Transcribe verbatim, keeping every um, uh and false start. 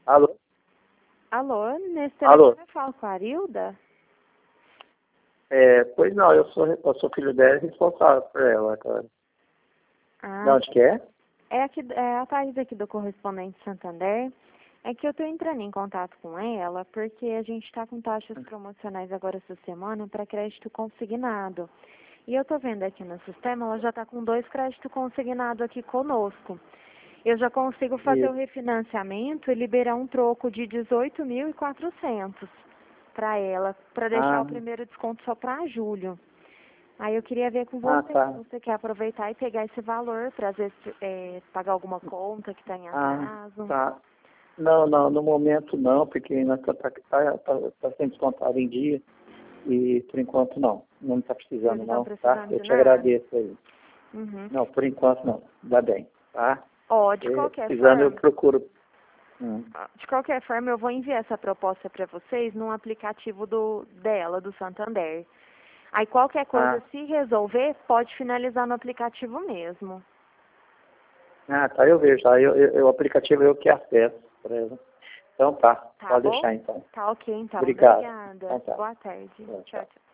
Alô? Alô, nesse Alô? telefone eu falo com a Arilda? É, pois não, eu sou, eu sou filho dela e responsável por ela agora. Ah, De onde que é? é, aqui, é a Thaís aqui do Correspondente Santander. É que eu estou entrando em contato com ela porque a gente está com taxas promocionais agora essa semana para crédito consignado. E eu estou vendo aqui no sistema, ela já está com dois créditos consignados aqui conosco. Eu já consigo fazer E, o refinanciamento e liberar um troco de dezoito mil e quatrocentos para ela, para deixar ah, o primeiro desconto só para julho. Aí eu queria ver com ah, você se tá. você quer aproveitar e pegar esse valor para às vezes é, pagar alguma conta que está em Ah, atraso. tá. Não, não, no momento não, porque ainda está tá, tá, tá, tá sendo descontado em dia e por enquanto não. Não está Vocês precisando não estão não, tá? precisando Eu de te nada? agradeço aí. Uhum. Não, por enquanto não. Dá bem, tá? Ó, de E, qualquer precisando eu forma, procuro. Hum. de qualquer forma eu vou enviar essa proposta para vocês num aplicativo do dela, do Santander. Aí qualquer coisa, Ah, se resolver, pode finalizar no aplicativo mesmo. ah, tá, eu vejo. Aí eu, eu, eu- o aplicativo eu que acesso por ela. Então tá, Tá pode bom? deixar então. Tá ok, então. Obrigado. Obrigada. Então tá. Boa tarde. Tchau, Tchau, tchau. tchau.